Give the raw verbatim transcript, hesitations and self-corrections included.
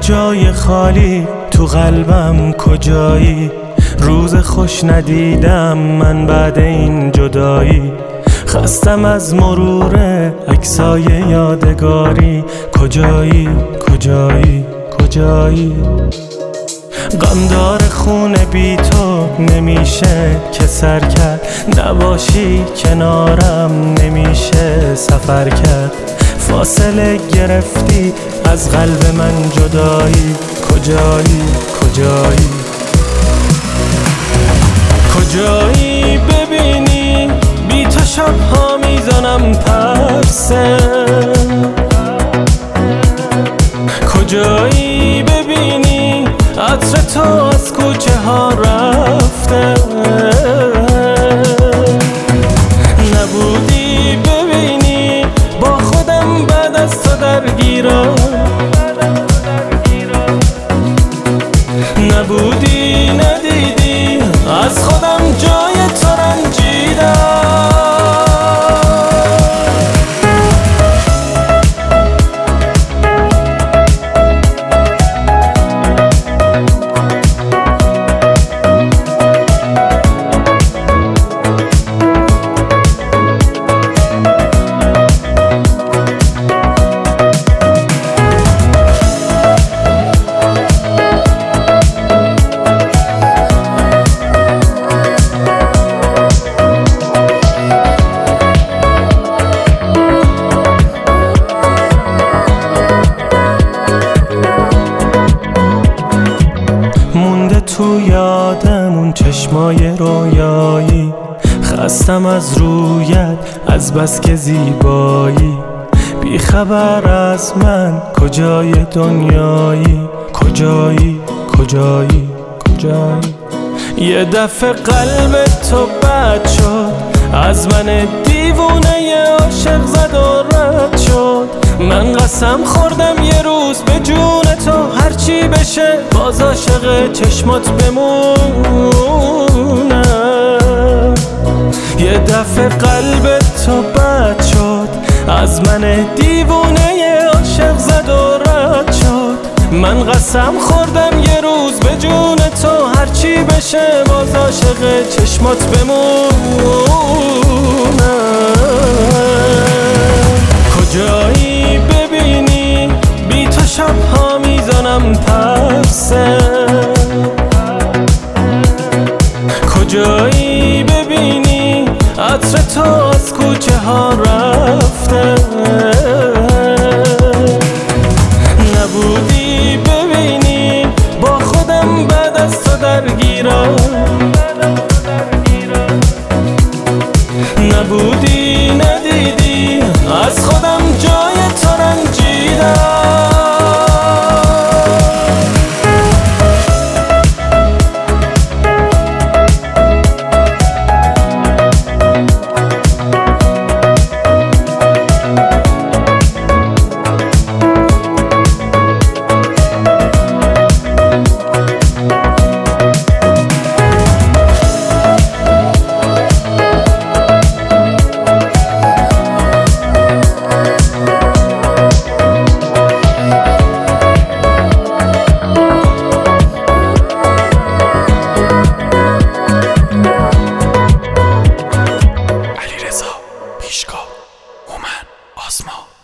جای خالی تو قلبم کجایی؟ روز خوش ندیدم من بعد این جدایی. خستم از مرور عکسای یادگاری. کجایی کجایی کجایی؟ غمدار خونه بی تو نمیشه که سر کرد. نباشی کنارم نمیشه سفر کرد. فاصله گرفتی از قلب من جدایی. کجایی کجایی کجایی؟ ببینی بی تو شبها میزنم پرسه. کجایی؟ ببینی عطر تو از کوچه ها رفته. نبودی ببینی با خودم بعد از تو درگیرم. نبودی ندیدی از خودم جای تو رنجیدم. تو یادم اون چشمای رویایی. خستم از رویت از بس که زیبایی. بی خبر از من کجای دنیایی؟ کجایی کجایی کجایی؟ یه دفعه قلب تو بد شد. از من دیوونه عاشق زد و رد شد. من قسم خوردم یه روز به جون تو هرچی بشه باز عاشق چشمات بمونم. یه دفعه قلب تو بد شد. از من دیوونه عاشق زد و رد شد. من قسم خوردم یه روز به جون تو هرچی بشه باز عاشق چشمات بمونم. کجایی؟ ببینی بی تو شبها میزنم پرسه. کجایی؟ ببینی عطر تو از کوچه ها رفته. نبودی ببینی با خودم بعد از تو درگیرم. نبودی ندیدی از خودم جای تو رنجیدم. پیشگاه هومن آسما